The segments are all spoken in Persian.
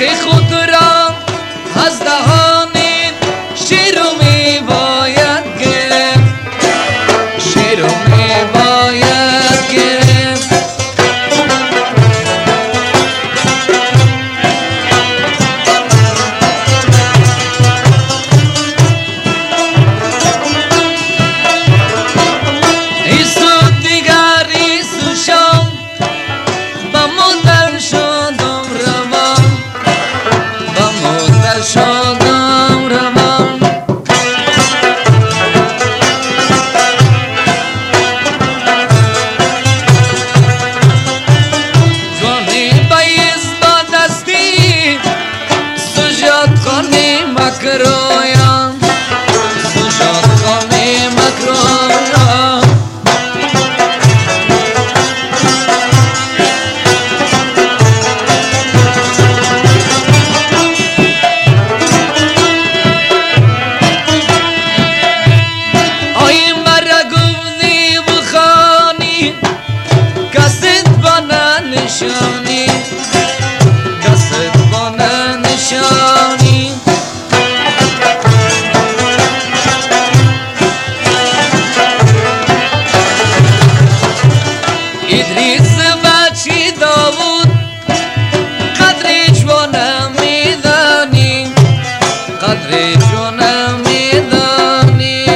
خود را از دهان شیر و می باید گرفت، شیر و می باید گرفت. ایسو دیگر ایسو شام با مادر شدم روان، با مادر شدم روان. جوانی بایز با دستی سجاد کنی مکرویان، سجاد کنی مکرویان. آی مرا گفتی بخوانی کست بنا نشانی، کست بنا نشانی. ادریس بچی داوود قدر جوانم میدانی، قدر جوانم میدانی.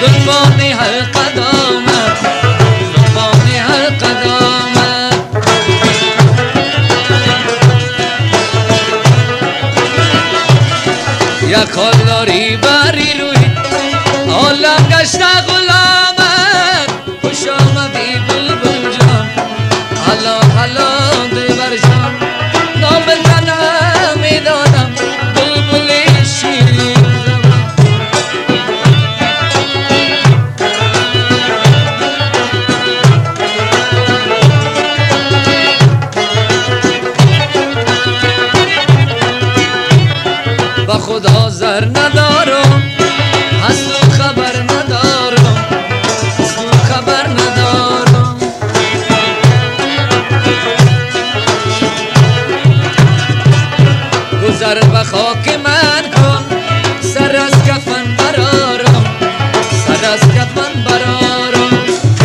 زلفانی هر قدامت زلفانی هر قدامت یک حال داری بری روی عالم گشته غلامت خوش آمدی بلبل جان حالا حالا دلبر جان نام بزنم میدانم بلبل شیرین با خدا زر ندارم از تو خبر ندارم از تو خبر ندارم گذر به خاک من کن سر از کفن برارم سر از کفن برارم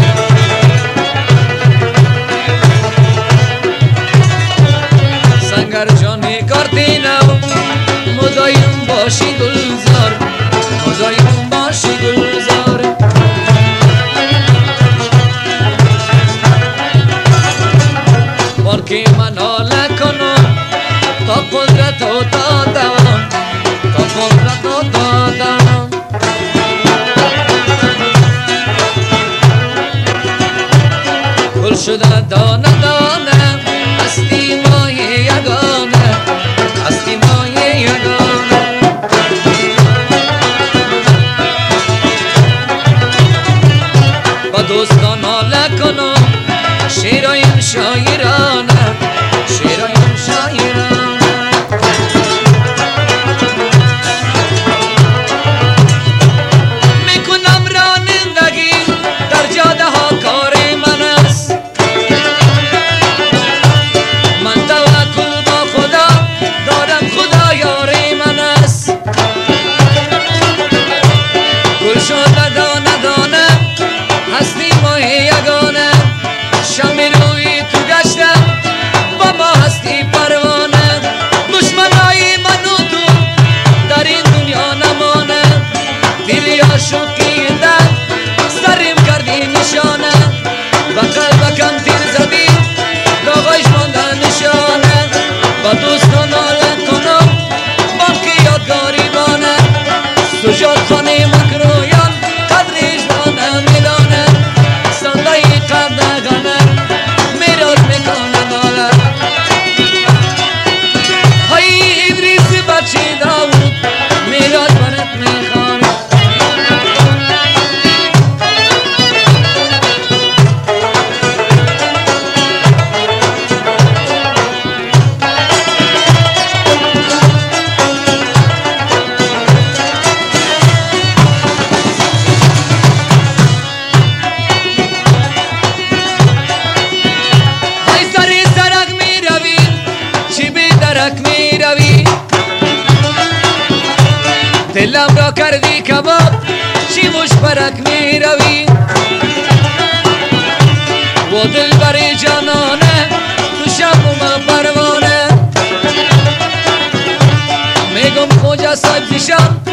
سنگر جانی کارتینم مدایم باشی گلزار مدایم باشی گلزار بارکی من حاله کنم تا قدرت و تا دوام تا قدرت و تا دوام گل شده دانه دانه هستی مای یگانه هستی مای یگانه با دوستان حاله کنم شیرایم شاعرانه شیرایم شاعرانه میکنم رانندگی در جاده ها کار من است من توکل با خدا دارم خدا یار من است گل شده دانه دانه هستی ماه یگانه شم روی تو گشتم با ما هستی پروانه دشمنای من و تو در این دنیا نمانه دلی عاشقیده سریم کردی نشانه و قلبکم تیر زدی داغش مانده نشانه با دوستان حاله کنم باقی یادگاری بانه سجاد خانه مکرویان قدرش بانه میدانه سندهی قدرگانه میراز میکنه داله های ادریس بچه داود میراز برت میخوانه های سری سرک میروی چی بی درک میروی دلم را کردی کباب چی خوش پرک میروی و دل بری جانانه تو شم پروانه میگم خوجا صاحب زیشان